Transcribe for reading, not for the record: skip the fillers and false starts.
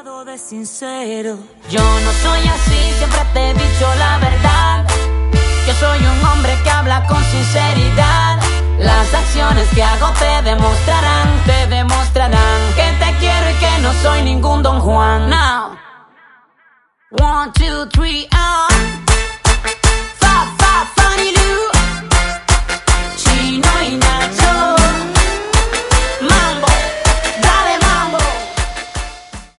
De sincero, yo no soy así, siempre te he dicho la verdad. Yo soy un hombre que habla con sinceridad. Las acciones que hago te demostrarán que te quiero y que no soy ningún Don Juan. Now, 1, 2, 3, Funny Lou.